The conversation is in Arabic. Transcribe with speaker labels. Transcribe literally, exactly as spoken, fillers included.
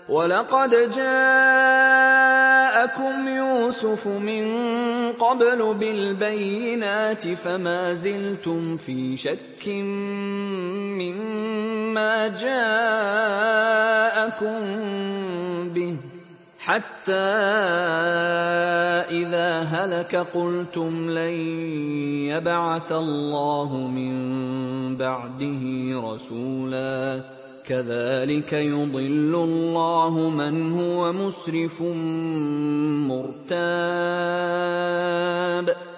Speaker 1: وَلَقَدْ جَاءَكُمْ يُوسُفُ مِن قَبْلُ بِالْبَيِّنَاتِ فَمَا زِلْتُمْ فِي شَكٍّ مِّمَّا جَاءَكُم بِهِ حَتَّىٰ إِذَا هَلَكَ قُلْتُمْ لَن يَبْعَثَ اللَّهُ مِن بَعْدِهِ رَسُولًا ۚ كَذَٰلِكَ يُضِلُّ اللَّهُ مَنْ هُوَ مُسْرِفٌ مُّرْتَابٌ